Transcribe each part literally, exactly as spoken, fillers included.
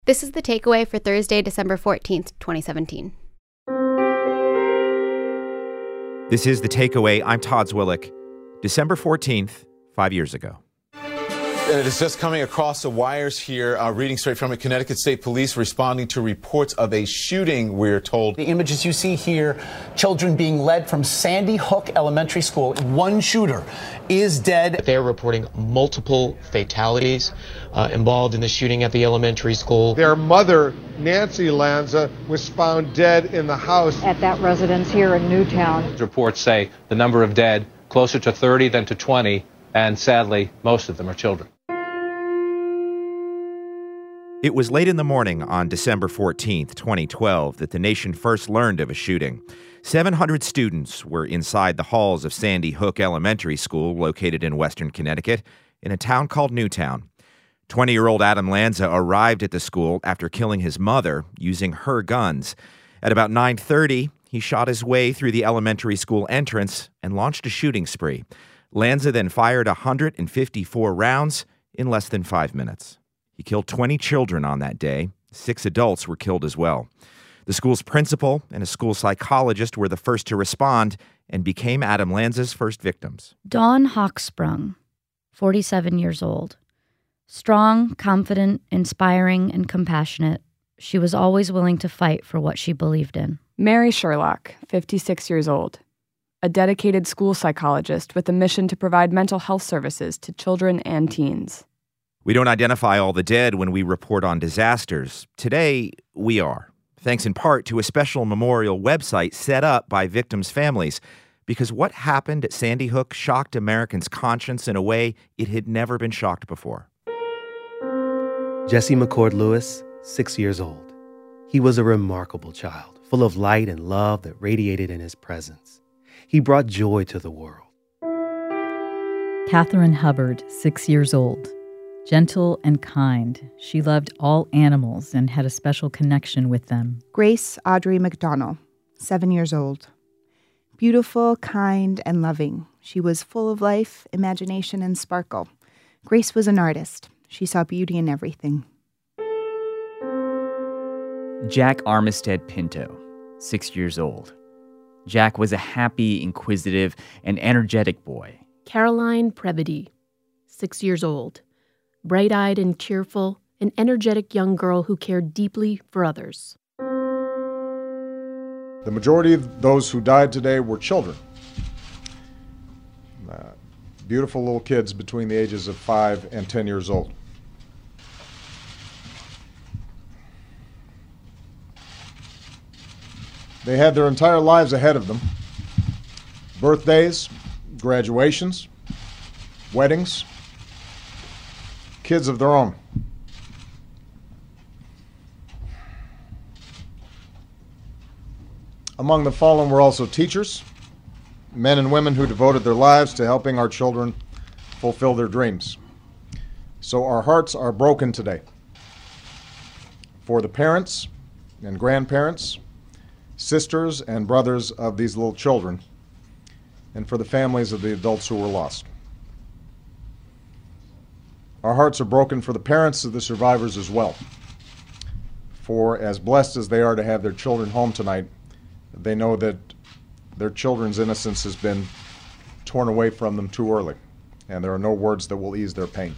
This is the takeaway for Thursday, December fourteenth, twenty seventeen. This is The Takeaway. I'm Todd Zwillich. December fourteenth, five years ago. It is just coming across the wires here, uh, reading straight from it. Connecticut State Police responding to reports of a shooting, we're told. The images you see here, children being led from Sandy Hook Elementary School. One shooter is dead. They're reporting multiple fatalities uh, involved in the shooting at the elementary school. Their mother, Nancy Lanza, was found dead in the house at that residence here in Newtown. Reports say the number of dead closer to thirty than to twenty, and sadly, most of them are children. It was late in the morning on December fourteenth, twenty twelve, that the nation first learned of a shooting. seven hundred students were inside the halls of Sandy Hook Elementary School, located in western Connecticut, in a town called Newtown. twenty-year-old Adam Lanza arrived at the school after killing his mother using her guns. At about nine thirty, he shot his way through the elementary school entrance and launched a shooting spree. Lanza then fired one hundred fifty-four rounds in less than five minutes. He killed twenty children on that day. Six adults were killed as well. The school's principal and a school psychologist were the first to respond and became Adam Lanza's first victims. Dawn Hochsprung, forty-seven years old. Strong, confident, inspiring, and compassionate, she was always willing to fight for what she believed in. Mary Sherlock, fifty-six years old. A dedicated school psychologist with a mission to provide mental health services to children and teens. We don't identify all the dead when we report on disasters. Today, we are, thanks in part to a special memorial website set up by victims' families, because what happened at Sandy Hook shocked Americans' conscience in a way it had never been shocked before. Jesse McCord Lewis, six years old. He was a remarkable child, full of light and love that radiated in his presence. He brought joy to the world. Catherine Hubbard, six years old. Gentle and kind, she loved all animals and had a special connection with them. Grace Audrey McDonnell, seven years old. Beautiful, kind, and loving. She was full of life, imagination, and sparkle. Grace was an artist. She saw beauty in everything. Jack Armistead Pinto, six years old. Jack was a happy, inquisitive, and energetic boy. Caroline Prebedy, six years old. Bright-eyed and cheerful, an energetic young girl who cared deeply for others. The majority of those who died today were children. Uh, beautiful little kids between the ages of five and ten years old. They had their entire lives ahead of them. Birthdays, graduations, weddings, kids of their own. Among the fallen were also teachers, men and women who devoted their lives to helping our children fulfill their dreams. So our hearts are broken today for the parents and grandparents, sisters and brothers of these little children, and for the families of the adults who were lost. Our hearts are broken for the parents of the survivors as well. For as blessed as they are to have their children home tonight, they know that their children's innocence has been torn away from them too early, and there are no words that will ease their pain.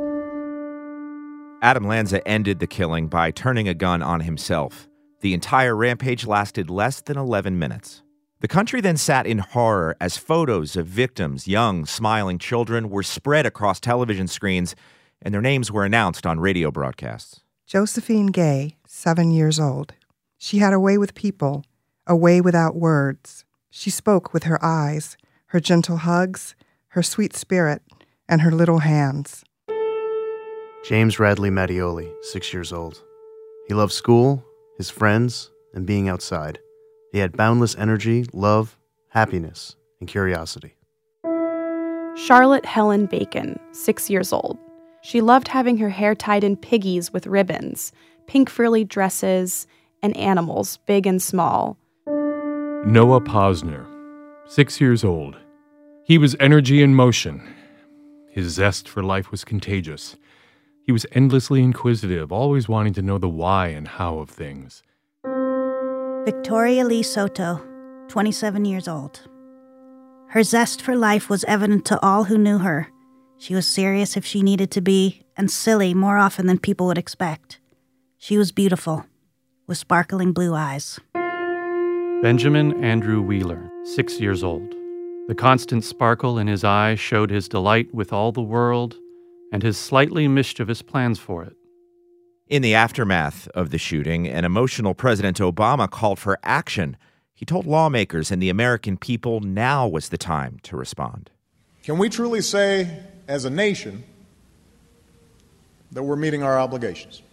Adam Lanza ended the killing by turning a gun on himself. The entire rampage lasted less than eleven minutes. The country then sat in horror as photos of victims, young, smiling children, were spread across television screens, and their names were announced on radio broadcasts. Josephine Gay, seven years old. She had a way with people, a way without words. She spoke with her eyes, her gentle hugs, her sweet spirit, and her little hands. James Radley Mattioli, six years old. He loved school, his friends, and being outside. He had boundless energy, love, happiness, and curiosity. Charlotte Helen Bacon, six years old. She loved having her hair tied in piggies with ribbons, pink frilly dresses, and animals, big and small. Noah Posner, six years old. He was energy in motion. His zest for life was contagious. He was endlessly inquisitive, always wanting to know the why and how of things. Victoria Lee Soto, twenty-seven years old. Her zest for life was evident to all who knew her. She was serious if she needed to be, and silly more often than people would expect. She was beautiful, with sparkling blue eyes. Benjamin Andrew Wheeler, six years old. The constant sparkle in his eye showed his delight with all the world and his slightly mischievous plans for it. In the aftermath of the shooting, an emotional President Obama called for action. He told lawmakers and the American people now was the time to respond. Can we truly say, as a nation, that we're meeting our obligations?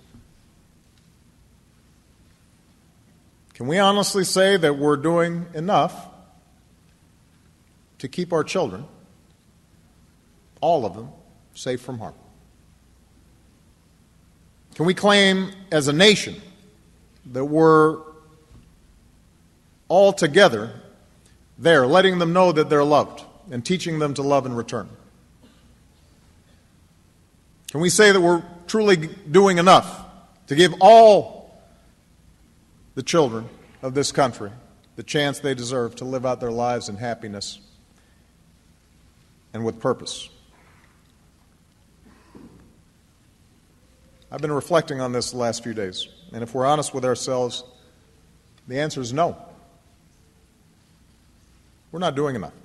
Can we honestly say that we're doing enough to keep our children, all of them, safe from harm? Can we claim as a nation that we're all together there, letting them know that they're loved and teaching them to love in return? Can we say that we're truly doing enough to give all the children of this country the chance they deserve to live out their lives in happiness and with purpose? I've been reflecting on this the last few days, and if we're honest with ourselves, the answer is no. We're not doing enough,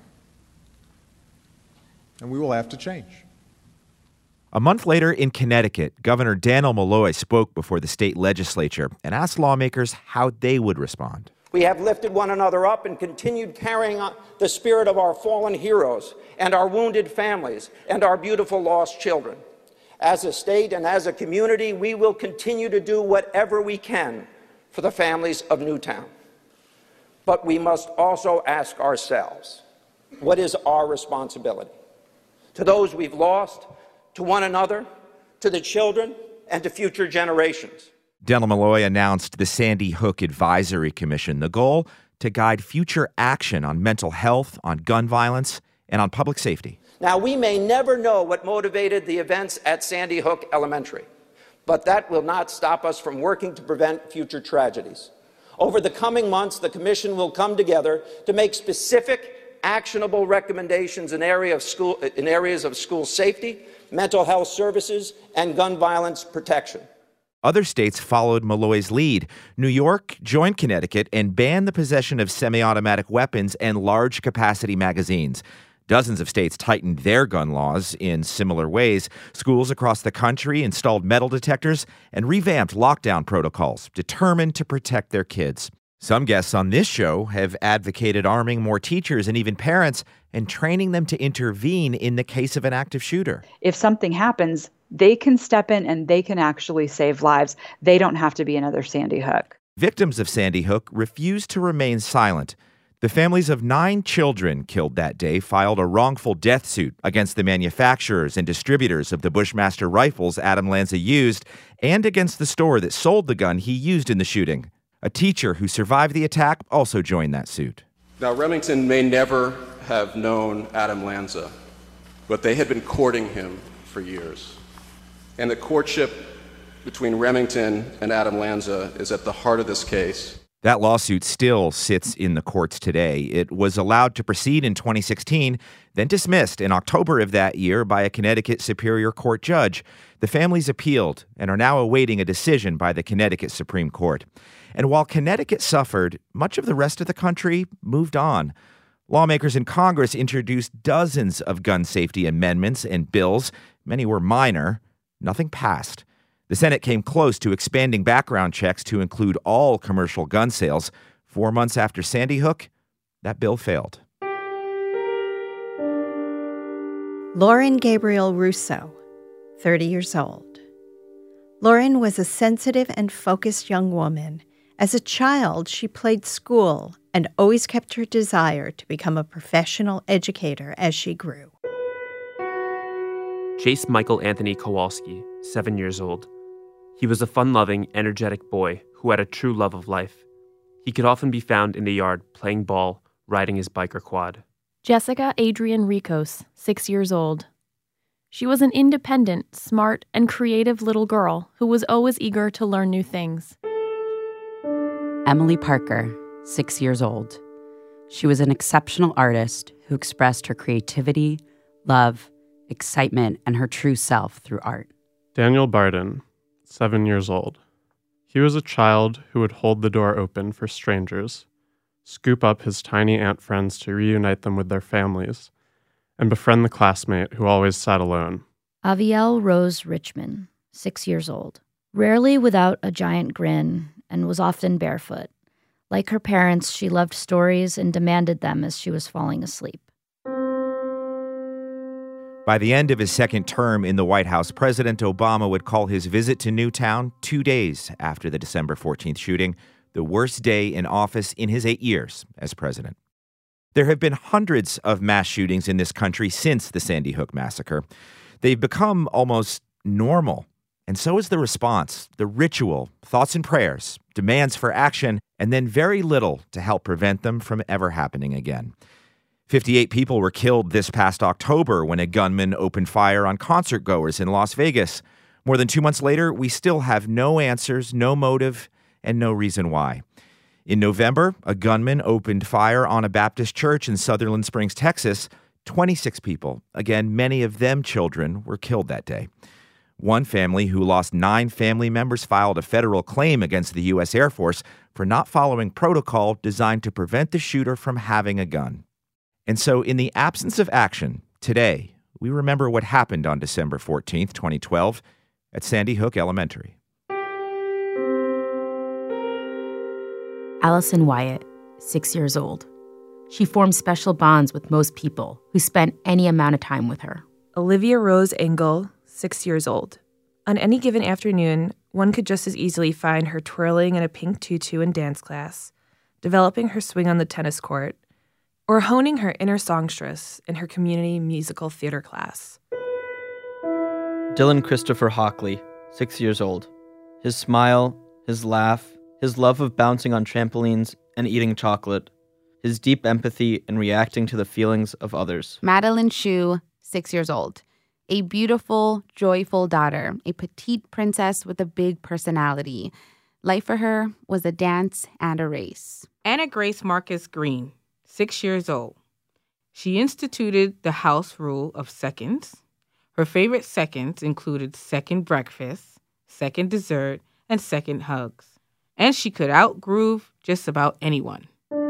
and we will have to change. A month later in Connecticut, Governor Dannel Malloy spoke before the state legislature and asked lawmakers how they would respond. We have lifted one another up and continued carrying on the spirit of our fallen heroes and our wounded families and our beautiful lost children. As a state and as a community, we will continue to do whatever we can for the families of Newtown. But we must also ask ourselves, what is our responsibility? To those we've lost, to one another, to the children, and to future generations. Dannel Malloy announced the Sandy Hook Advisory Commission, the goal to guide future action on mental health, on gun violence, and on public safety. Now, we may never know what motivated the events at Sandy Hook Elementary, but that will not stop us from working to prevent future tragedies. Over the coming months, the Commission will come together to make specific, actionable recommendations in, area of school, in areas of school safety, mental health services, and gun violence protection. Other states followed Malloy's lead. New York joined Connecticut and banned the possession of semi-automatic weapons and large-capacity magazines. Dozens of states tightened their gun laws in similar ways. Schools across the country installed metal detectors and revamped lockdown protocols, determined to protect their kids. Some guests on this show have advocated arming more teachers and even parents and training them to intervene in the case of an active shooter. If something happens, they can step in and they can actually save lives. They don't have to be another Sandy Hook. Victims of Sandy Hook refused to remain silent. The families of nine children killed that day filed a wrongful death suit against the manufacturers and distributors of the Bushmaster rifles Adam Lanza used and against the store that sold the gun he used in the shooting. A teacher who survived the attack also joined that suit. Now, Remington may never have known Adam Lanza, but they had been courting him for years. And the courtship between Remington and Adam Lanza is at the heart of this case. That lawsuit still sits in the courts today. It was allowed to proceed in twenty sixteen, then dismissed in October of that year by a Connecticut Superior Court judge. The families appealed and are now awaiting a decision by the Connecticut Supreme Court. And while Connecticut suffered, much of the rest of the country moved on. Lawmakers in Congress introduced dozens of gun safety amendments and bills. Many were minor. Nothing passed. The Senate came close to expanding background checks to include all commercial gun sales. Four months after Sandy Hook, that bill failed. Lauren Gabriel Russo, thirty years old. Lauren was a sensitive and focused young woman. As a child, she played school and always kept her desire to become a professional educator as she grew. Chase Michael Anthony Kowalski, seven years old. He was a fun-loving, energetic boy who had a true love of life. He could often be found in the yard playing ball, riding his bike or quad. Jessica Adrian Ricos, six years old. She was an independent, smart, and creative little girl who was always eager to learn new things. Emily Parker, six years old. She was an exceptional artist who expressed her creativity, love, excitement, and her true self through art. Daniel Barden, seven years old. He was a child who would hold the door open for strangers, scoop up his tiny ant friends to reunite them with their families, and befriend the classmate who always sat alone. Avielle Rose Richmond, six years old. Rarely without a giant grin, and was often barefoot. Like her parents, she loved stories and demanded them as she was falling asleep. By the end of his second term in the White House, President Obama would call his visit to Newtown two days after the December fourteenth shooting, the worst day in office in his eight years as president. There have been hundreds of mass shootings in this country since the Sandy Hook massacre. They've become almost normal. And so is the response, the ritual, thoughts and prayers, demands for action, and then very little to help prevent them from ever happening again. fifty-eight people were killed this past October when a gunman opened fire on concertgoers in Las Vegas. More than two months later, we still have no answers, no motive, and no reason why. In November, a gunman opened fire on a Baptist church in Sutherland Springs, Texas. twenty-six people, again, many of them children, were killed that day. One family who lost nine family members filed a federal claim against the U S Air Force for not following protocol designed to prevent the shooter from having a gun. And so, in the absence of action, today, we remember what happened on December fourteenth, twenty twelve, at Sandy Hook Elementary. Allison Wyatt, six years old. She formed special bonds with most people who spent any amount of time with her. Olivia Rose Engel, six years old. On any given afternoon, one could just as easily find her twirling in a pink tutu in dance class, developing her swing on the tennis court, or honing her inner songstress in her community musical theater class. Dylan Christopher Hockley, six years old. His smile, his laugh, his love of bouncing on trampolines and eating chocolate, his deep empathy in reacting to the feelings of others. Madeline Shu, six years old. A beautiful, joyful daughter, a petite princess with a big personality. Life for her was a dance and a race. Anna Grace Marcus Green, six years old. She instituted the house rule of seconds. Her favorite seconds included second breakfast, second dessert, and second hugs. And she could out-groove just about anyone.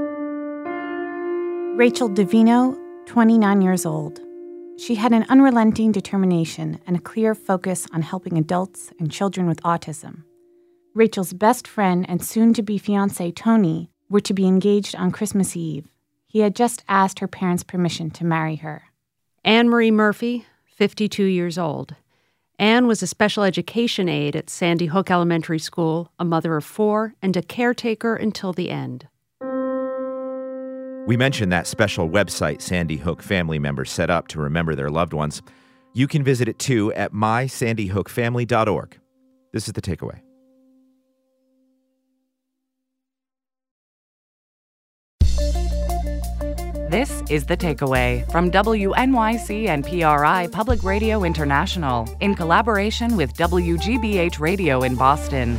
Rachel Davino, twenty-nine years old. She had an unrelenting determination and a clear focus on helping adults and children with autism. Rachel's best friend and soon-to-be fiancé, Tony, were to be engaged on Christmas Eve. He had just asked her parents' permission to marry her. Anne Marie Murphy, fifty-two years old. Anne was a special education aide at Sandy Hook Elementary School, a mother of four, and a caretaker until the end. We mentioned that special website Sandy Hook family members set up to remember their loved ones. You can visit it too at my sandy hook family dot org. This is The Takeaway. This is The Takeaway from W N Y C and P R I Public Radio International in collaboration with W G B H Radio in Boston.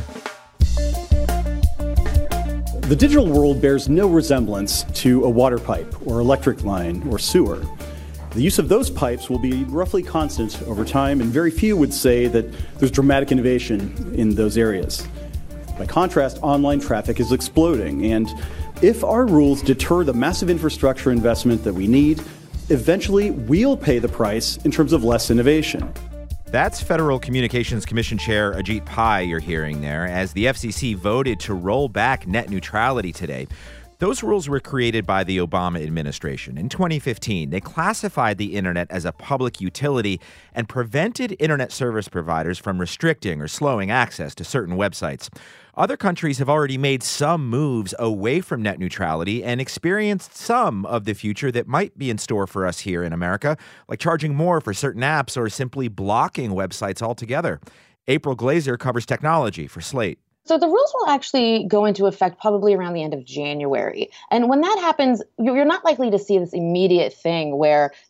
The digital world bears no resemblance to a water pipe or electric line or sewer. The use of those pipes will be roughly constant over time, and very few would say that there's dramatic innovation in those areas. By contrast, online traffic is exploding, and if our rules deter the massive infrastructure investment that we need, eventually we'll pay the price in terms of less innovation. That's Federal Communications Commission Chair Ajit Pai you're hearing there, as the F C C voted to roll back net neutrality today. Those rules were created by the Obama administration. In twenty fifteen, they classified the internet as a public utility and prevented internet service providers from restricting or slowing access to certain websites. Other countries have already made some moves away from net neutrality and experienced some of the future that might be in store for us here in America, like charging more for certain apps or simply blocking websites altogether. April Glazer covers technology for Slate. So the rules will actually go into effect probably around the end of January. And when that happens, you're not likely to see this immediate thing where, you know,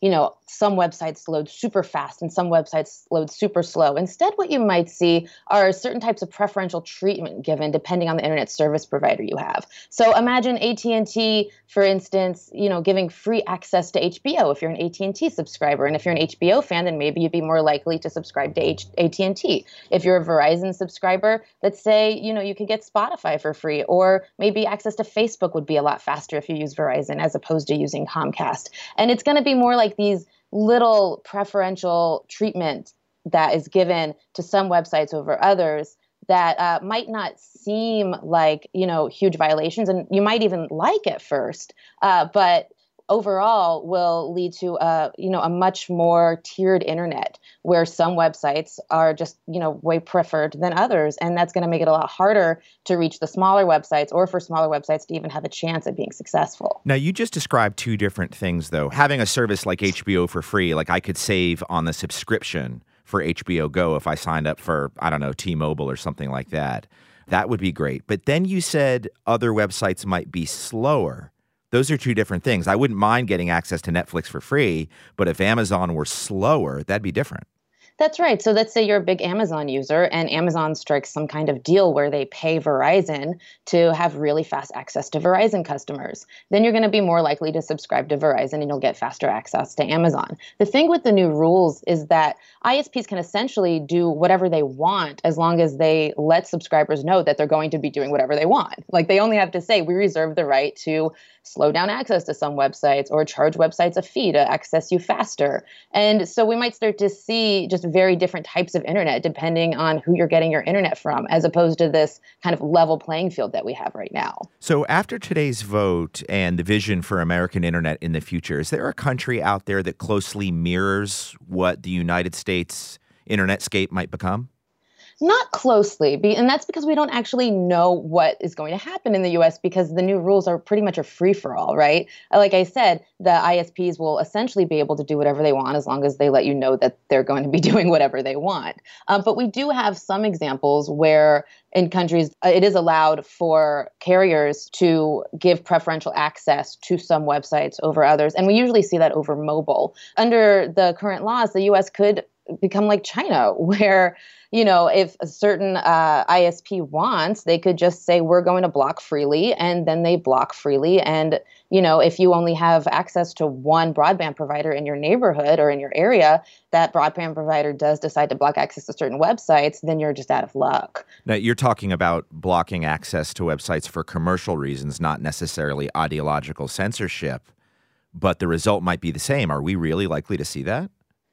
some websites load super fast and some websites load super slow. Instead, what you might see are certain types of preferential treatment given depending on the internet service provider you have. So imagine A T and T, for instance, you know, giving free access to H B O if you're an A T and T subscriber. And if you're an H B O fan, then maybe you'd be more likely to subscribe to H- A T and T. If you're a Verizon subscriber, let's say, you know, you could get Spotify for free, or maybe access to Facebook would be a lot faster if you use Verizon as opposed to using Comcast. And it's going to be more like these little preferential treatment that is given to some websites over others that uh, might not seem like, you know, huge violations, and you might even like at first, uh, but overall will lead to a, you know, a much more tiered internet where some websites are just, you know, way preferred than others. And that's going to make it a lot harder to reach the smaller websites, or for smaller websites to even have a chance at being successful. Now, you just described two different things, though. Having a service like H B O for free, like I could save on the subscription for H B O Go if I signed up for, I don't know, T-Mobile or something like that. That would be great. But then you said other websites might be slower. Those are two different things. I wouldn't mind getting access to Netflix for free, but if Amazon were slower, that'd be different. That's right. So let's say you're a big Amazon user and Amazon strikes some kind of deal where they pay Verizon to have really fast access to Verizon customers. Then you're going to be more likely to subscribe to Verizon and you'll get faster access to Amazon. The thing with the new rules is that I S Ps can essentially do whatever they want as long as they let subscribers know that they're going to be doing whatever they want. Like they only have to say, we reserve the right to slow down access to some websites or charge websites a fee to access you faster. And so we might start to see just very different types of internet depending on who you're getting your internet from, as opposed to this kind of level playing field that we have right now. So after today's vote and the vision for American internet in the future, is there a country out there that closely mirrors what the United States internetscape might become? Not closely, and that's because we don't actually know what is going to happen in the U S because the new rules are pretty much a free-for-all, right? Like I said, the I S Ps will essentially be able to do whatever they want as long as they let you know that they're going to be doing whatever they want. Um, but we do have some examples where in countries uh, it is allowed for carriers to give preferential access to some websites over others, and we usually see that over mobile. Under the current laws, the U S could become like China, where, you know, if a certain uh, I S P wants, they could just say, we're going to block freely, and then they block freely. And, you know, if you only have access to one broadband provider in your neighborhood or in your area, that broadband provider does decide to block access to certain websites, then you're just out of luck. Now, you're talking about blocking access to websites for commercial reasons, not necessarily ideological censorship, but the result might be the same. Are we really likely to see that?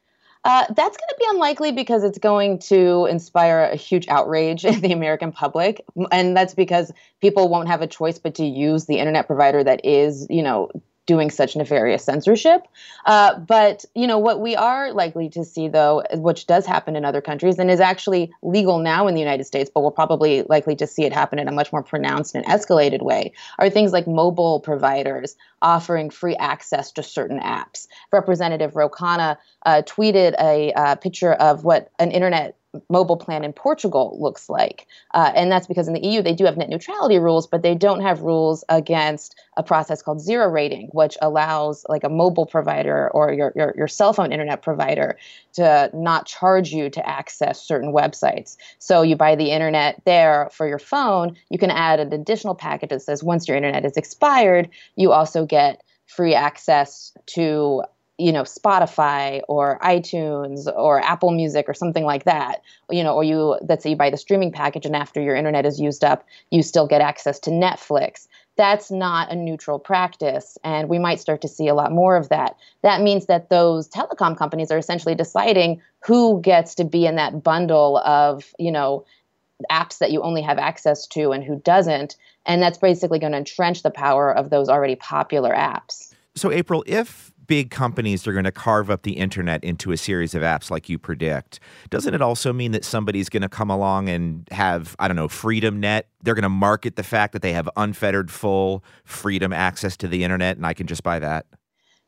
Uh, that's going to be unlikely because it's going to inspire a huge outrage in the American public. And that's because people won't have a choice but to use the internet provider that is, you know, doing such nefarious censorship. Uh, but, you know, what we are likely to see, though, which does happen in other countries and is actually legal now in the United States, but we're probably likely to see it happen in a much more pronounced and escalated way, are things like mobile providers offering free access to certain apps. Representative Ro Khanna uh, tweeted a uh, picture of what an internet mobile plan in Portugal looks like. Uh, and that's because in the E U, they do have net neutrality rules, but they don't have rules against a process called zero rating, which allows like a mobile provider or your, your, your cell phone internet provider to not charge you to access certain websites. So you buy the internet there for your phone, you can add an additional package that says once your internet is expired, you also get free access to, you know, Spotify or iTunes or Apple Music or something like that, you know, or you, let's say you buy the streaming package and after your internet is used up, you still get access to Netflix. That's not a neutral practice, and we might start to see a lot more of that. That means that those telecom companies are essentially deciding who gets to be in that bundle of, you know, apps that you only have access to and who doesn't, and that's basically going to entrench the power of those already popular apps. So, April, if big companies are going to carve up the internet into a series of apps like you predict, doesn't it also mean that somebody's going to come along and have, I don't know, Freedom Net? They're going to market the fact that they have unfettered, full freedom access to the internet, and I can just buy that?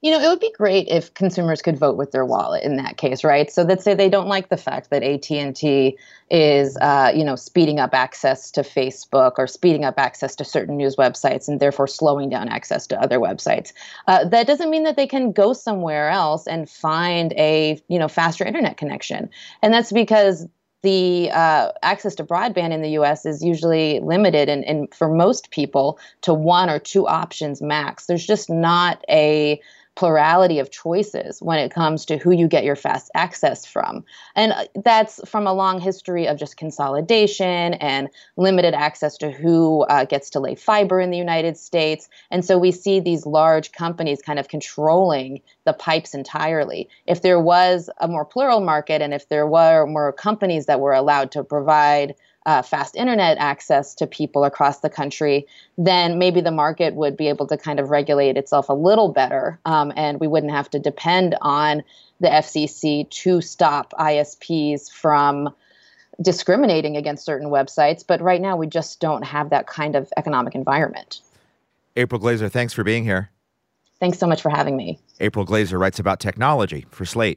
You know, it would be great if consumers could vote with their wallet in that case, right? So let's say they don't like the fact that A T and T is, uh, you know, speeding up access to Facebook or speeding up access to certain news websites and therefore slowing down access to other websites. Uh, that doesn't mean that they can go somewhere else and find a, you know, faster internet connection. And that's because the uh, access to broadband in the U S is usually limited, and, and for most people, to one or two options max. There's just not a plurality of choices when it comes to who you get your fast access from. And that's from a long history of just consolidation and limited access to who uh, gets to lay fiber in the United States. And so we see these large companies kind of controlling the pipes entirely. If there was a more plural market, and if there were more companies that were allowed to provide Uh, fast internet access to people across the country, then maybe the market would be able to kind of regulate itself a little better, um, and we wouldn't have to depend on the F C C to stop I S Ps from discriminating against certain websites. But right now, we just don't have that kind of economic environment. April Glaser, thanks for being here. Thanks so much for having me. April Glaser writes about technology for Slate.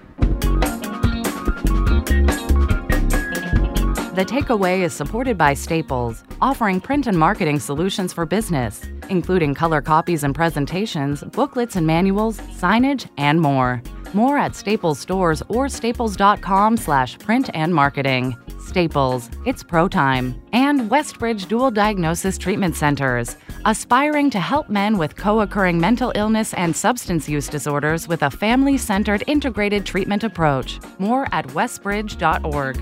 The Takeaway is supported by Staples, offering print and marketing solutions for business, including color copies and presentations, booklets and manuals, signage, and more. More at Staples stores or staples.com slash print and marketing. Staples, it's pro time. And Westbridge Dual Diagnosis Treatment Centers, aspiring to help men with co-occurring mental illness and substance use disorders with a family-centered integrated treatment approach. More at westbridge dot org.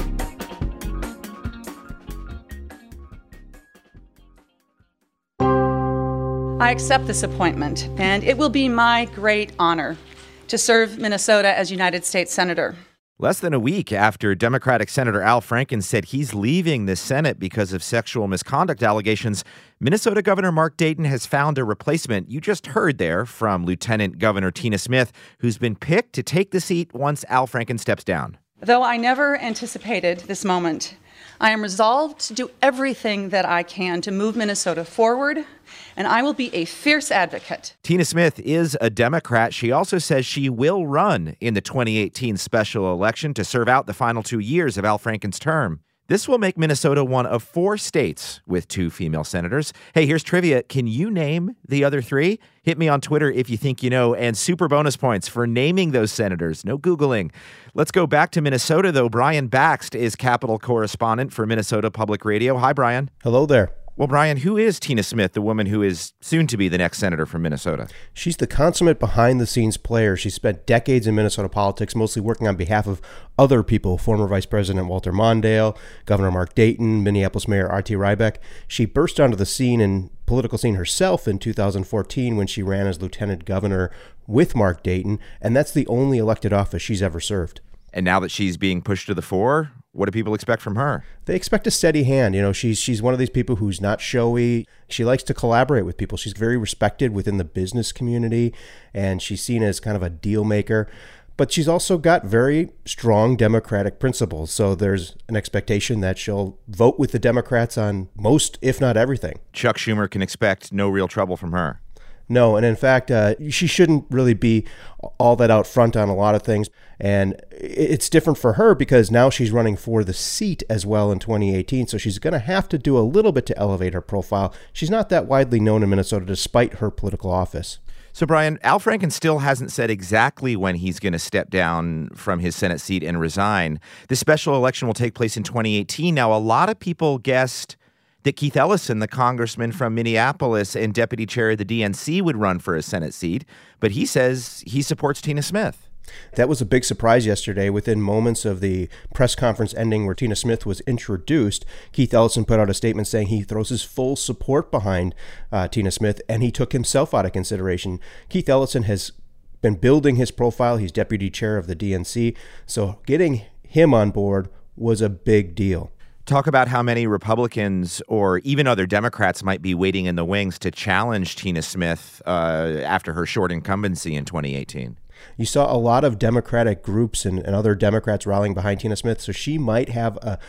I accept this appointment, and it will be my great honor to serve Minnesota as United States Senator. Less than a week after Democratic Senator Al Franken said he's leaving the Senate because of sexual misconduct allegations, Minnesota Governor Mark Dayton has found a replacement. You just heard there from Lieutenant Governor Tina Smith, who's been picked to take the seat once Al Franken steps down. Though I never anticipated this moment, I am resolved to do everything that I can to move Minnesota forward, and I will be a fierce advocate. Tina Smith is a Democrat. She also says she will run in the twenty eighteen special election to serve out the final two years of Al Franken's term. This will make Minnesota one of four states with two female senators. Hey, here's trivia. Can you name the other three? Hit me on Twitter if you think you know, and super bonus points for naming those senators. No Googling. Let's go back to Minnesota, though. Brian Bakst is Capitol correspondent for Minnesota Public Radio. Hi, Brian. Hello there. Well, Brian, who is Tina Smith, the woman who is soon to be the next senator from Minnesota? She's the consummate behind-the-scenes player. She spent decades in Minnesota politics, mostly working on behalf of other people, former Vice President Walter Mondale, Governor Mark Dayton, Minneapolis Mayor R T Ryback. She burst onto the scene and political scene herself in two thousand fourteen when she ran as lieutenant governor with Mark Dayton, and that's the only elected office she's ever served. And now that she's being pushed to the fore, what do people expect from her? They expect a steady hand. You know, she's she's one of these people who's not showy. She likes to collaborate with people. She's very respected within the business community, and she's seen as kind of a deal maker. But she's also got very strong Democratic principles. So there's an expectation that she'll vote with the Democrats on most, if not everything. Chuck Schumer can expect no real trouble from her. No, and in fact, uh, she shouldn't really be all that out front on a lot of things. And it's different for her because now she's running for the seat as well in twenty eighteen. So she's going to have to do a little bit to elevate her profile. She's not that widely known in Minnesota despite her political office. So, Brian, Al Franken still hasn't said exactly when he's going to step down from his Senate seat and resign. The special election will take place in twenty eighteen. Now, a lot of people guessed that Keith Ellison, the congressman from Minneapolis and deputy chair of the D N C, would run for a Senate seat, but he says he supports Tina Smith. That was a big surprise yesterday. Within moments of the press conference ending where Tina Smith was introduced, Keith Ellison put out a statement saying he throws his full support behind uh, Tina Smith, and he took himself out of consideration. Keith Ellison has been building his profile. He's deputy chair of the D N C, so getting him on board was a big deal. Talk about how many Republicans or even other Democrats might be waiting in the wings to challenge Tina Smith uh, after her short incumbency in twenty eighteen. You saw a lot of Democratic groups and, and other Democrats rallying behind Tina Smith, so she might have a,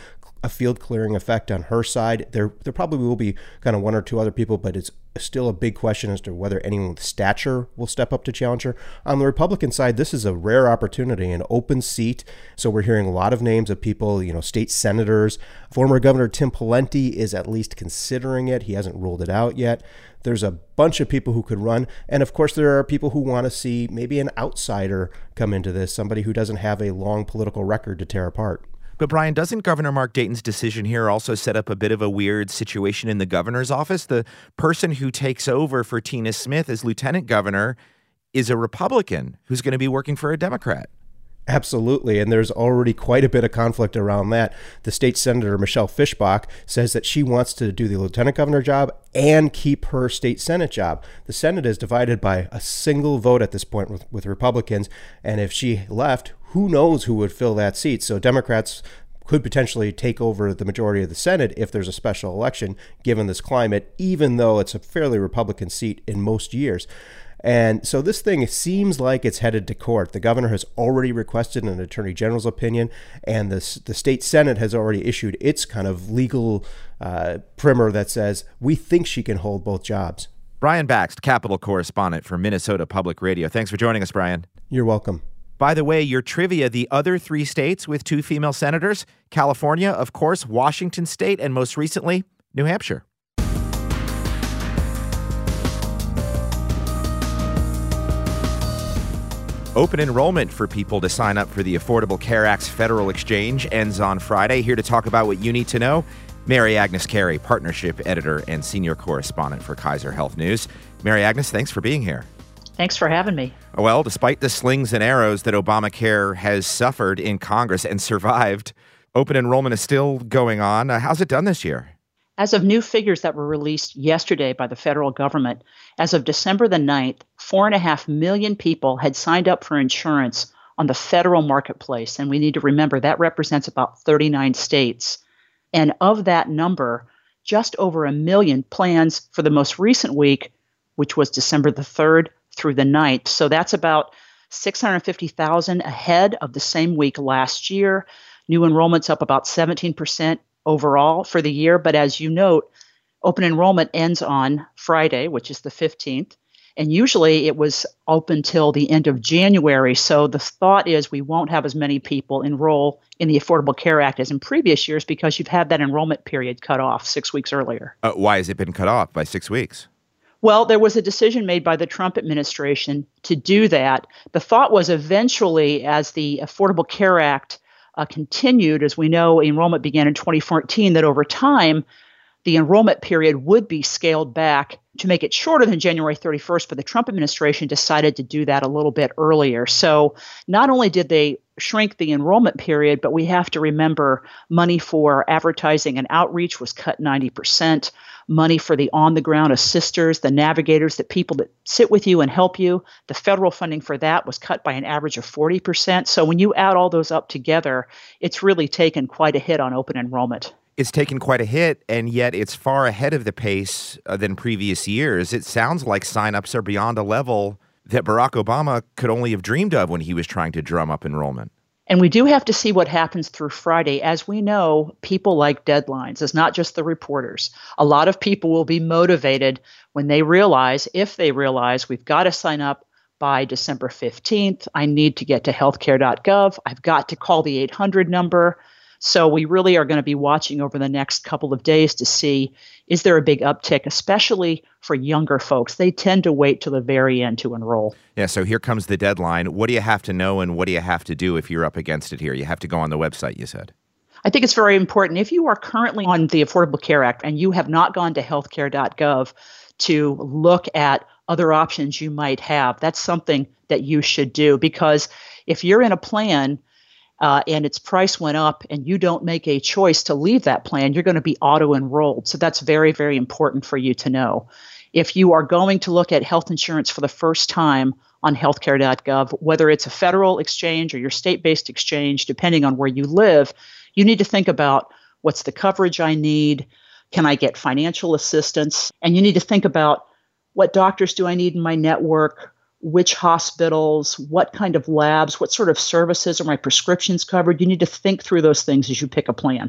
a field clearing effect on her side. There there probably will be kind of one or two other people, but it's still a big question as to whether anyone with stature will step up to challenge her. On the Republican side, this is a rare opportunity, an open seat. So we're hearing a lot of names of people, you know, state senators. Former Governor Tim Pawlenty is at least considering it. He hasn't ruled it out yet. There's a bunch of people who could run. And of course, there are people who want to see maybe an outsider come into this, somebody who doesn't have a long political record to tear apart. But Brian, doesn't Governor Mark Dayton's decision here also set up a bit of a weird situation in the governor's office? The person who takes over for Tina Smith as lieutenant governor is a Republican who's going to be working for a Democrat. Absolutely, and there's already quite a bit of conflict around that. The state senator, Michelle Fischbach, says that she wants to do the lieutenant governor job and keep her state senate job. The Senate is divided by a single vote at this point with, with Republicans, and if she left, who knows who would fill that seat. So Democrats could potentially take over the majority of the Senate if there's a special election, given this climate, even though it's a fairly Republican seat in most years. And so this thing seems like it's headed to court. The governor has already requested an attorney general's opinion, and the, the state Senate has already issued its kind of legal uh, primer that says, we think she can hold both jobs. Brian Bakst, Capitol correspondent for Minnesota Public Radio. Thanks for joining us, Brian. You're welcome. By the way, your trivia, the other three states with two female senators, California, of course, Washington State, and most recently, New Hampshire. Open enrollment for people to sign up for the Affordable Care Act's federal exchange ends on Friday. Here to talk about what you need to know, Mary Agnes Carey, partnership editor and senior correspondent for Kaiser Health News. Mary Agnes, thanks for being here. Thanks for having me. Well, despite the slings and arrows that Obamacare has suffered in Congress and survived, open enrollment is still going on. Uh, how's it done this year? As of new figures that were released yesterday by the federal government, as of December the ninth, four and a half million people had signed up for insurance on the federal marketplace. And we need to remember that represents about thirty-nine states. And of that number, just over a million plans for the most recent week, which was December the third through the ninth. So that's about six hundred fifty thousand ahead of the same week last year. New enrollment's up about seventeen percent overall for the year. But as you note, open enrollment ends on Friday, which is the fifteenth. And usually it was open till the end of January. So the thought is we won't have as many people enroll in the Affordable Care Act as in previous years because you've had that enrollment period cut off six weeks earlier. Uh, why has it been cut off by six weeks? Well, there was a decision made by the Trump administration to do that. The thought was eventually, as the Affordable Care Act uh, continued, as we know, enrollment began in twenty fourteen, that over time, the enrollment period would be scaled back to make it shorter than January thirty-first, but the Trump administration decided to do that a little bit earlier. So not only did they shrink the enrollment period, but we have to remember money for advertising and outreach was cut ninety percent. Money for the on-the-ground assisters, the navigators, the people that sit with you and help you, the federal funding for that was cut by an average of forty percent. So when you add all those up together, it's really taken quite a hit on open enrollment. It's taken quite a hit, and yet it's far ahead of the pace uh, than previous years. It sounds like signups are beyond a level that Barack Obama could only have dreamed of when he was trying to drum up enrollment. And we do have to see what happens through Friday. As we know, people like deadlines. It's not just the reporters. A lot of people will be motivated when they realize, if they realize, we've got to sign up by December fifteenth. I need to get to healthcare dot gov. I've got to call the eight hundred number. So we really are going to be watching over the next couple of days to see, is there a big uptick, especially for younger folks? They tend to wait till the very end to enroll. Yeah, so here comes the deadline. What do you have to know and what do you have to do if you're up against it here? You have to go on the website, you said. I think it's very important. If you are currently on the Affordable Care Act and you have not gone to healthcare dot gov to look at other options you might have, that's something that you should do. Because if you're in a plan Uh, and its price went up and you don't make a choice to leave that plan, you're going to be auto-enrolled. So that's very, very important for you to know. If you are going to look at health insurance for the first time on healthcare dot gov, whether it's a federal exchange or your state-based exchange, depending on where you live, you need to think about what's the coverage I need, can I get financial assistance, and you need to think about what doctors do I need in my network, which hospitals, what kind of labs, what sort of services are my prescriptions covered. You need to think through those things as you pick a plan.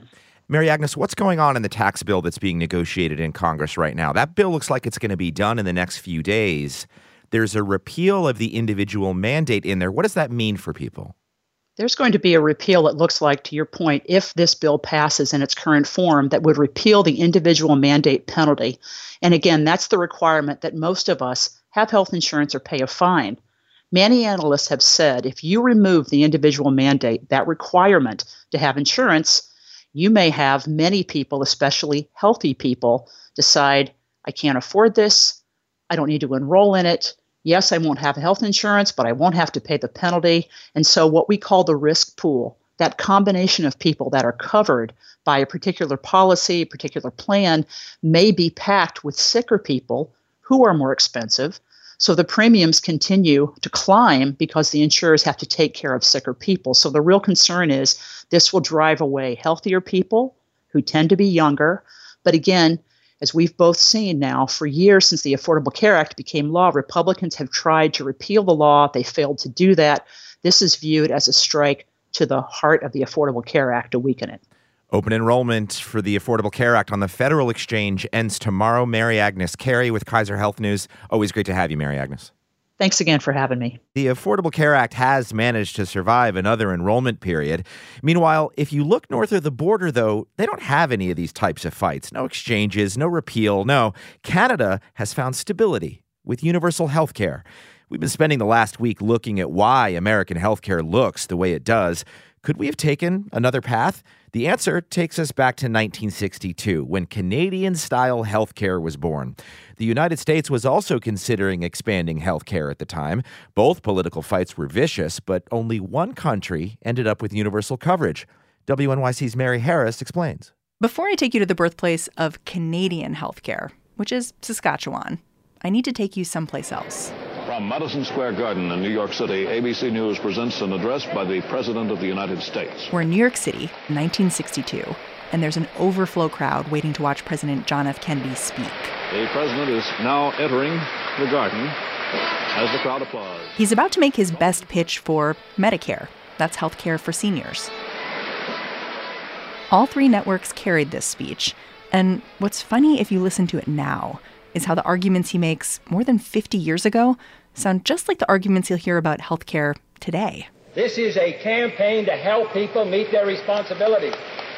Mary Agnes, what's going on in the tax bill that's being negotiated in Congress right now? That bill looks like it's going to be done in the next few days. There's a repeal of the individual mandate in there. What does that mean for people? There's going to be a repeal, it looks like, to your point, if this bill passes in its current form, that would repeal the individual mandate penalty. And again, that's the requirement that most of us have health insurance or pay a fine. Many analysts have said if you remove the individual mandate, that requirement to have insurance, you may have many people, especially healthy people, decide, I can't afford this, I don't need to enroll in it. Yes, I won't have health insurance, but I won't have to pay the penalty. And so what we call the risk pool, that combination of people that are covered by a particular policy, a particular plan, may be packed with sicker people who are more expensive. So the premiums continue to climb because the insurers have to take care of sicker people. So the real concern is this will drive away healthier people who tend to be younger. But again, as we've both seen now, for years since the Affordable Care Act became law, Republicans have tried to repeal the law. They failed to do that. This is viewed as a strike to the heart of the Affordable Care Act to weaken it. Open enrollment for the Affordable Care Act on the federal exchange ends tomorrow. Mary Agnes Carey with Kaiser Health News. Always great to have you, Mary Agnes. Thanks again for having me. The Affordable Care Act has managed to survive another enrollment period. Meanwhile, if you look north of the border, though, they don't have any of these types of fights. No exchanges, no repeal. No, Canada has found stability with universal health care. We've been spending the last week looking at why American healthcare looks the way it does. Could we have taken another path? The answer takes us back to nineteen sixty-two, when Canadian-style healthcare was born. The United States was also considering expanding healthcare at the time. Both political fights were vicious, but only one country ended up with universal coverage. W N Y C's Mary Harris explains. Before I take you to the birthplace of Canadian healthcare, which is Saskatchewan, I need to take you someplace else. From Madison Square Garden in New York City, A B C News presents an address by the President of the United States. We're in New York City, nineteen sixty-two, and there's an overflow crowd waiting to watch President John F. Kennedy speak. The president is now entering the garden as the crowd applauds. He's about to make his best pitch for Medicare. That's health care for seniors. All three networks carried this speech, and what's funny if you listen to it now is how the arguments he makes more than fifty years ago sound just like the arguments you'll hear about healthcare today. This is a campaign to help people meet their responsibilities.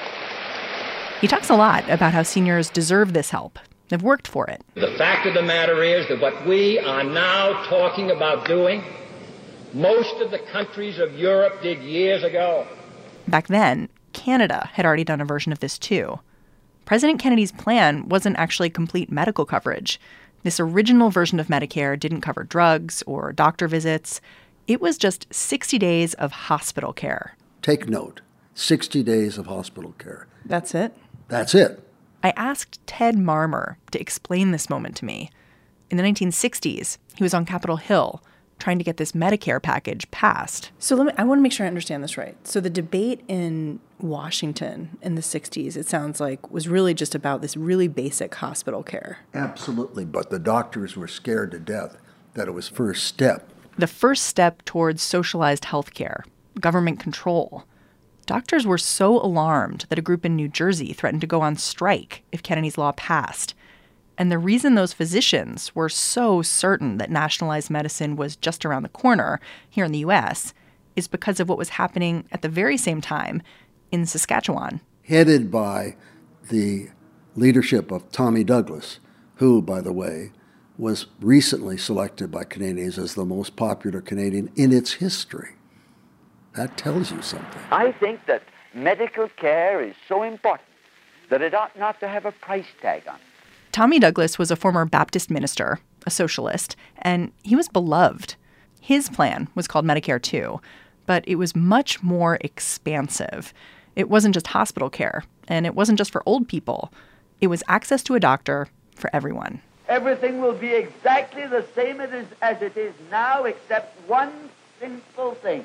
He talks a lot about how seniors deserve this help. They've worked for it. The fact of the matter is that what we are now talking about doing, most of the countries of Europe did years ago. Back then, Canada had already done a version of this too. President Kennedy's plan wasn't actually complete medical coverage. This original version of Medicare didn't cover drugs or doctor visits. It was just sixty days of hospital care. Take note, sixty days of hospital care. That's it? That's it. I asked Ted Marmer to explain this moment to me. In the nineteen sixties, he was on Capitol Hill trying to get this Medicare package passed. So let me, I want to make sure I understand this right. So the debate in Washington in the sixties, it sounds like, was really just about this really basic hospital care. Absolutely, but the doctors were scared to death that it was first step. The first step towards socialized health care, government control. Doctors were so alarmed that a group in New Jersey threatened to go on strike if Kennedy's law passed. And the reason those physicians were so certain that nationalized medicine was just around the corner here in the U S is because of what was happening at the very same time in Saskatchewan. Headed by the leadership of Tommy Douglas, who, by the way, was recently selected by Canadians as the most popular Canadian in its history. That tells you something. I think that medical care is so important that it ought not to have a price tag on it. Tommy Douglas was a former Baptist minister, a socialist, and he was beloved. His plan was called Medicare too, but it was much more expansive. It wasn't just hospital care, and it wasn't just for old people. It was access to a doctor for everyone. Everything will be exactly the same as it is now, except one simple thing.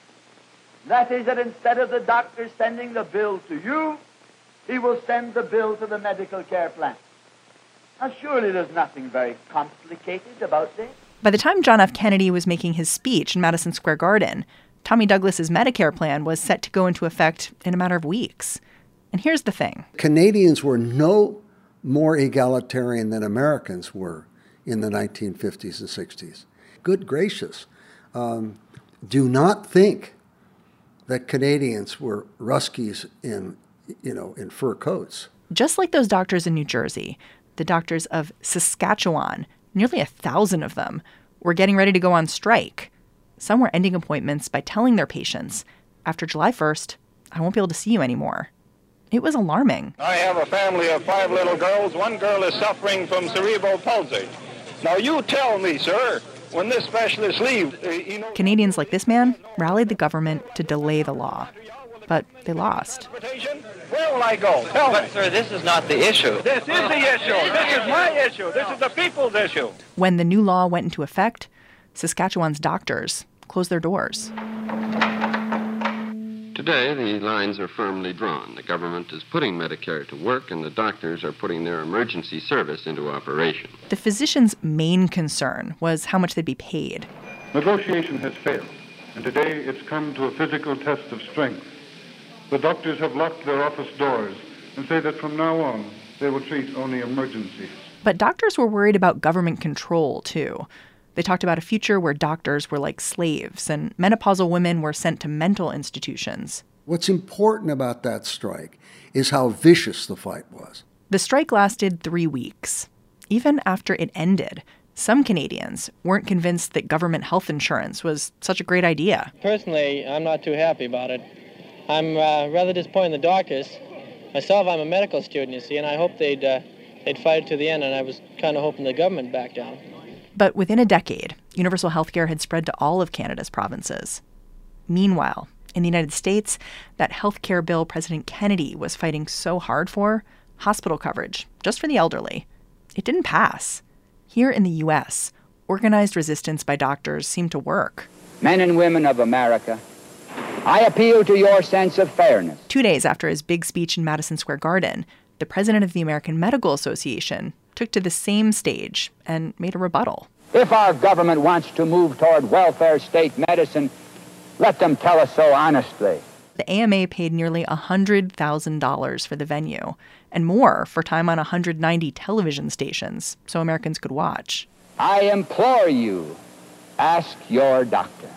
That is that instead of the doctor sending the bill to you, he will send the bill to the medical care plan. Now, surely there's nothing very complicated about this. By the time John F. Kennedy was making his speech in Madison Square Garden, Tommy Douglas's Medicare plan was set to go into effect in a matter of weeks. And here's the thing. Canadians were no more egalitarian than Americans were in the nineteen fifties and sixties. Good gracious. Um, do not think that Canadians were Ruskies in, you know, in fur coats. Just like those doctors in New Jersey, the doctors of Saskatchewan, nearly a thousand of them, were getting ready to go on strike. Some were ending appointments by telling their patients, after July first, I won't be able to see you anymore. It was alarming. I have a family of five little girls. One girl is suffering from cerebral palsy. Now you tell me, sir, when this specialist leaves, uh, you know... Canadians like this man rallied the government to delay the law. But they lost. Where will I go? Tell but, me. Sir, this is not the issue. This is the issue. This is my issue. This is the people's issue. When the new law went into effect, Saskatchewan's doctors closed their doors. Today, the lines are firmly drawn. The government is putting Medicare to work, and the doctors are putting their emergency service into operation. The physicians' main concern was how much they'd be paid. Negotiation has failed, and today it's come to a physical test of strength. The doctors have locked their office doors and say that from now on, they will treat only emergencies. But doctors were worried about government control, too. They talked about a future where doctors were like slaves and menopausal women were sent to mental institutions. What's important about that strike is how vicious the fight was. The strike lasted three weeks. Even after it ended, some Canadians weren't convinced that government health insurance was such a great idea. Personally, I'm not too happy about it. I'm uh, rather disappointed in the doctors. Myself, I'm a medical student, you see, and I hope they'd, uh, they'd fight it to the end, and I was kind of hoping the government backed down. But within a decade, universal health care had spread to all of Canada's provinces. Meanwhile, in the United States, that health care bill President Kennedy was fighting so hard for, hospital coverage, just for the elderly, it didn't pass. Here in the U S, organized resistance by doctors seemed to work. Men and women of America, I appeal to your sense of fairness. Two days after his big speech in Madison Square Garden, the president of the American Medical Association took to the same stage and made a rebuttal. If our government wants to move toward welfare state medicine, let them tell us so honestly. The A M A paid nearly one hundred thousand dollars for the venue and more for time on one hundred ninety television stations so Americans could watch. I implore you, ask your doctor.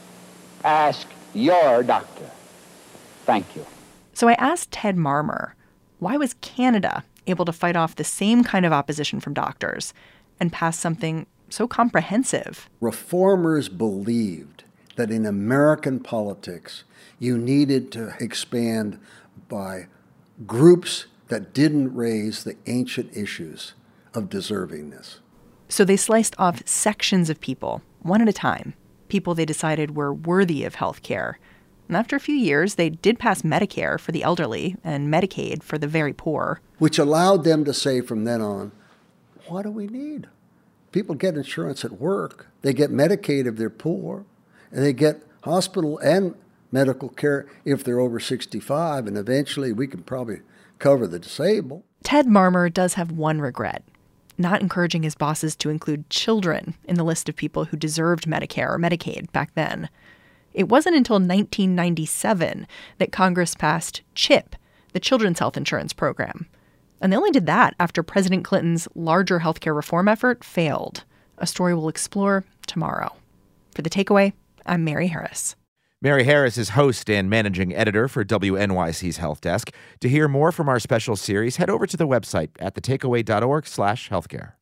Ask your doctor. Thank you. So I asked Ted Marmer, why was Canada able to fight off the same kind of opposition from doctors and pass something so comprehensive? Reformers believed that in American politics, you needed to expand by groups that didn't raise the ancient issues of deservingness. So they sliced off sections of people, one at a time, people they decided were worthy of health care. And after a few years, they did pass Medicare for the elderly and Medicaid for the very poor. Which allowed them to say from then on, what do we need? People get insurance at work. They get Medicaid if they're poor. And they get hospital and medical care if they're over sixty-five. And eventually we can probably cover the disabled. Ted Marmer does have one regret, not encouraging his bosses to include children in the list of people who deserved Medicare or Medicaid back then. It wasn't until nineteen ninety-seven that Congress passed CHIP, the Children's Health Insurance Program. And they only did that after President Clinton's larger healthcare reform effort failed, a story we'll explore tomorrow. For The Takeaway, I'm Mary Harris. Mary Harris is host and managing editor for W N Y C's Health Desk. To hear more from our special series, head over to the website at thetakeaway.org slash healthcare.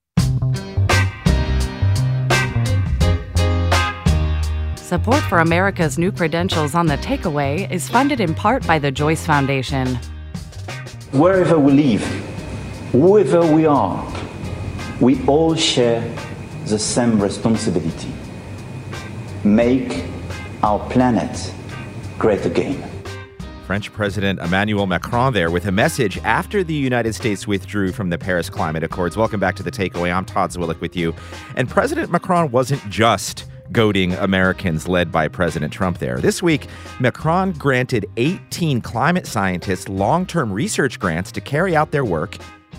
Support for America's New Credentials on The Takeaway is funded in part by the Joyce Foundation. Wherever we live, whoever we are, we all share the same responsibility. Make our planet great again. French President Emmanuel Macron there with a message after the United States withdrew from the Paris Climate Accords. Welcome back to The Takeaway. I'm Todd Zwillich with you. And President Macron wasn't just goading Americans led by President Trump there. This week, Macron granted eighteen climate scientists long-term research grants to carry out their work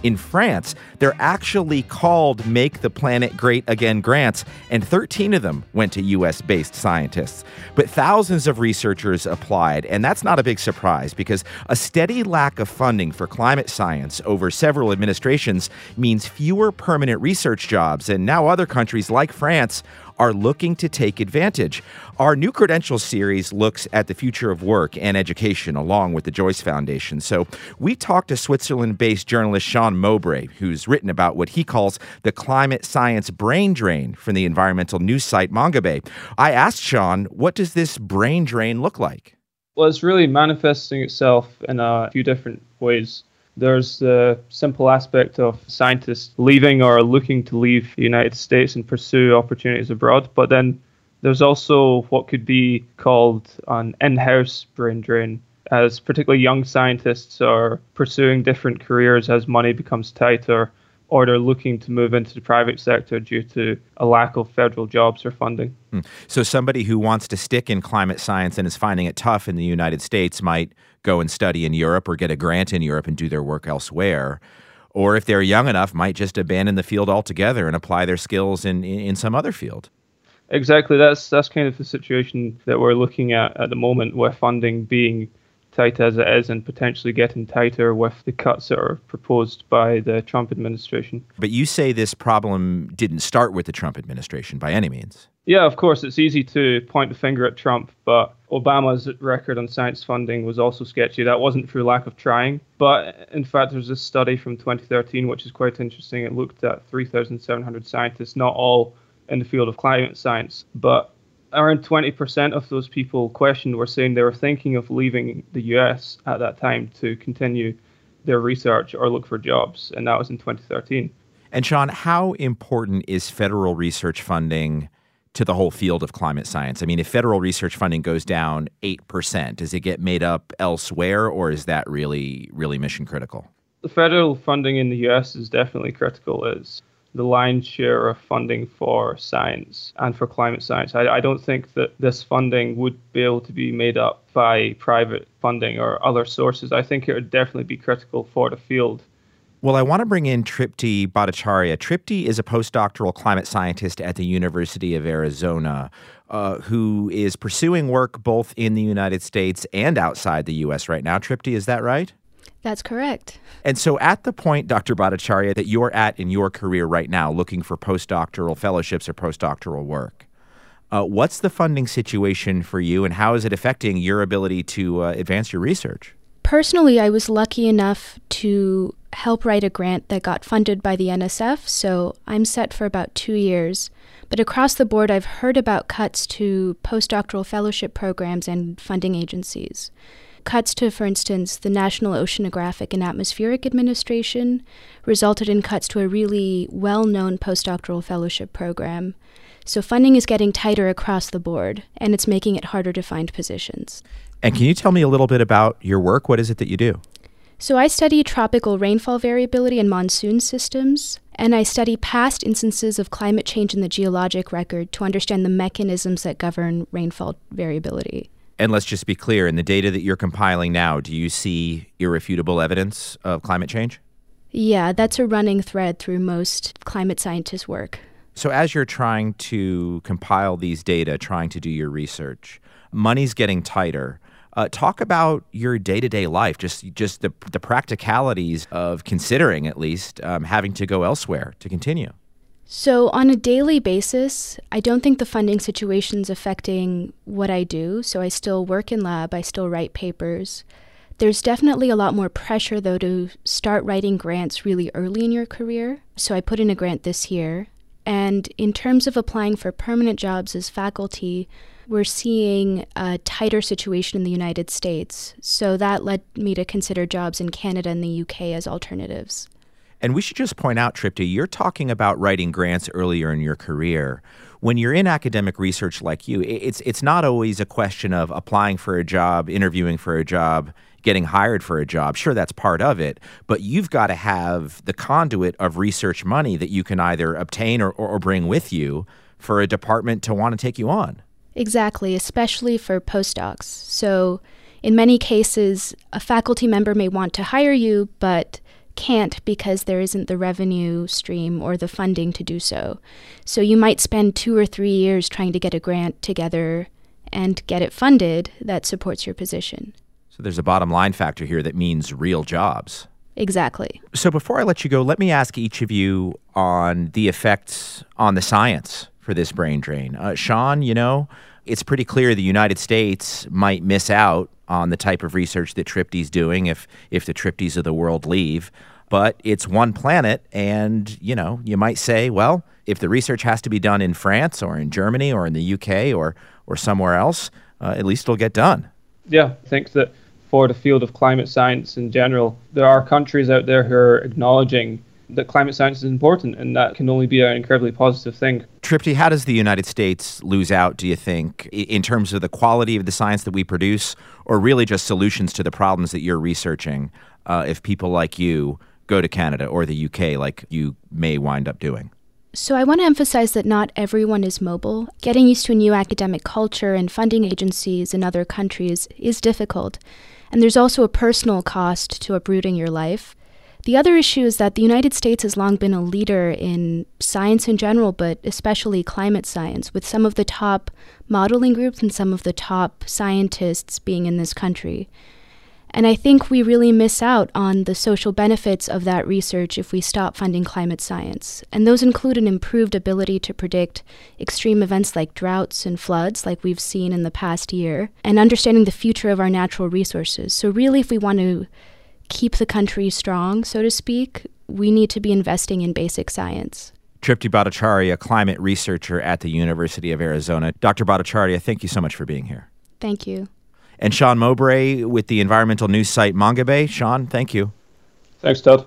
In France, they're actually called Make the Planet Great Again grants, and thirteen of them went to U S-based scientists. But thousands of researchers applied, and that's not a big surprise because a steady lack of funding for climate science over several administrations means fewer permanent research jobs, and now other countries like France are looking to take advantage. Our new Credentials series looks at the future of work and education along with the Joyce Foundation. So we talked to Switzerland-based journalist Sean Mowbray, who's written about what he calls the climate science brain drain from the environmental news site Mongabay. I asked Sean, what does this brain drain look like? Well, it's really manifesting itself in a few different ways. There's the simple aspect of scientists leaving or looking to leave the United States and pursue opportunities abroad. But then there's also what could be called an in-house brain drain, as particularly young scientists are pursuing different careers as money becomes tighter, or they're looking to move into the private sector due to a lack of federal jobs or funding. So somebody who wants to stick in climate science and is finding it tough in the United States might go and study in Europe or get a grant in Europe and do their work elsewhere. Or if they're young enough, might just abandon the field altogether and apply their skills in, in some other field. Exactly. That's that's kind of the situation that we're looking at at the moment, with funding being tight as it is and potentially getting tighter with the cuts that are proposed by the Trump administration. But you say this problem didn't start with the Trump administration by any means. Yeah, of course, it's easy to point the finger at Trump, but Obama's record on science funding was also sketchy. That wasn't through lack of trying. But in fact, there's this study from twenty thirteen, which is quite interesting. It looked at three thousand seven hundred scientists, not all in the field of climate science, but around twenty percent of those people questioned were saying they were thinking of leaving the U S at that time to continue their research or look for jobs, and that was in twenty thirteen. And Sean, how important is federal research funding to the whole field of climate science? I mean, if federal research funding goes down eight percent, does it get made up elsewhere, or is that really, really mission critical? The federal funding in the U S is definitely critical. It's the lion's share of funding for science and for climate science. I, I don't think that this funding would be able to be made up by private funding or other sources. I think it would definitely be critical for the field. Well, I want to bring in Tripti Bhattacharya. Tripti is a postdoctoral climate scientist at the University of Arizona uh, who is pursuing work both in the United States and outside the U S right now. Tripti, is that right? That's correct. And so at the point, Doctor Bhattacharya, that you're at in your career right now, looking for postdoctoral fellowships or postdoctoral work, uh, what's the funding situation for you, and how is it affecting your ability to uh, advance your research? Personally, I was lucky enough to help write a grant that got funded by the N S F, so I'm set for about two years. But across the board, I've heard about cuts to postdoctoral fellowship programs and funding agencies. Cuts to, for instance, the National Oceanographic and Atmospheric Administration resulted in cuts to a really well-known postdoctoral fellowship program. So funding is getting tighter across the board, and it's making it harder to find positions. And can you tell me a little bit about your work? What is it that you do? So I study tropical rainfall variability and monsoon systems, and I study past instances of climate change in the geologic record to understand the mechanisms that govern rainfall variability. And let's just be clear, in the data that you're compiling now, do you see irrefutable evidence of climate change? Yeah, that's a running thread through most climate scientists' work. So as you're trying to compile these data, trying to do your research, money's getting tighter. Uh, talk about your day-to-day life, just just the, the practicalities of considering, at least, um, having to go elsewhere to continue. So on a daily basis, I don't think the funding situation's affecting what I do. So I still work in lab, I still write papers. There's definitely a lot more pressure, though, to start writing grants really early in your career. So I put in a grant this year. And in terms of applying for permanent jobs as faculty, we're seeing a tighter situation in the United States. So that led me to consider jobs in Canada and the U K as alternatives. And we should just point out, Tripti, you're talking about writing grants earlier in your career. When you're in academic research like you, it's it's not always a question of applying for a job, interviewing for a job, getting hired for a job. Sure, that's part of it, but you've got to have the conduit of research money that you can either obtain or, or, or bring with you for a department to want to take you on. Exactly, especially for postdocs. So in many cases, a faculty member may want to hire you, but can't because there isn't the revenue stream or the funding to do so. So you might spend two or three years trying to get a grant together and get it funded that supports your position. So there's a bottom line factor here that means real jobs. Exactly. So before I let you go, let me ask each of you on the effects on the science for this brain drain. Uh, Sean, you know, it's pretty clear the United States might miss out on the type of research that Tripti's doing if if the Triptis of the world leave. But it's one planet, and, you know, you might say, well, if the research has to be done in France or in Germany or in the U K or, or somewhere else, uh, at least it'll get done. Yeah, I think that for the field of climate science in general, there are countries out there who are acknowledging that climate science is important, and that can only be an incredibly positive thing. Tripti, how does the United States lose out, do you think, in terms of the quality of the science that we produce, or really just solutions to the problems that you're researching, uh, if people like you go to Canada or the U K like you may wind up doing? So I want to emphasize that not everyone is mobile. Getting used to a new academic culture and funding agencies in other countries is difficult. And there's also a personal cost to uprooting your life. The other issue is that the United States has long been a leader in science in general, but especially climate science, with some of the top modeling groups and some of the top scientists being in this country. And I think we really miss out on the social benefits of that research if we stop funding climate science. And those include an improved ability to predict extreme events like droughts and floods, like we've seen in the past year, and understanding the future of our natural resources. So really, if we want to keep the country strong, so to speak, we need to be investing in basic science. Tripti Bhattacharya, climate researcher at the University of Arizona. Doctor Bhattacharya, thank you so much for being here. Thank you. And Sean Mowbray with the environmental news site Mongabay. Sean, thank you. Thanks, Todd.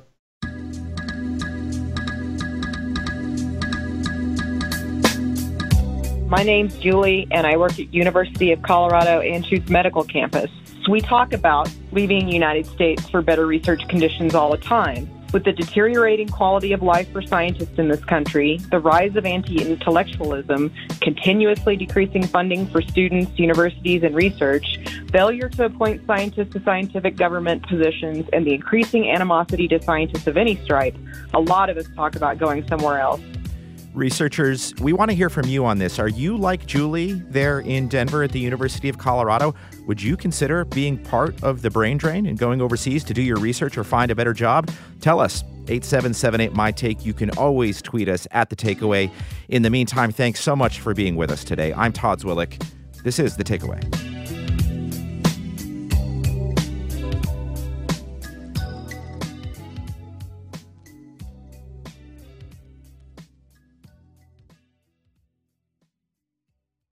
My name's Julie, and I work at University of Colorado Anschutz Medical Campus. We talk about leaving the United States for better research conditions all the time. With the deteriorating quality of life for scientists in this country, the rise of anti-intellectualism, continuously decreasing funding for students, universities, and research, failure to appoint scientists to scientific government positions, and the increasing animosity to scientists of any stripe, a lot of us talk about going somewhere else. Researchers, we want to hear from you on this. Are you like Julie there in Denver at the University of Colorado? Would you consider being part of the brain drain and going overseas to do your research or find a better job? Tell us, eight seven seven eight, my take. You can always tweet us at The Takeaway. In the meantime, thanks so much for being with us today. I'm Todd Zwillich. This is The Takeaway.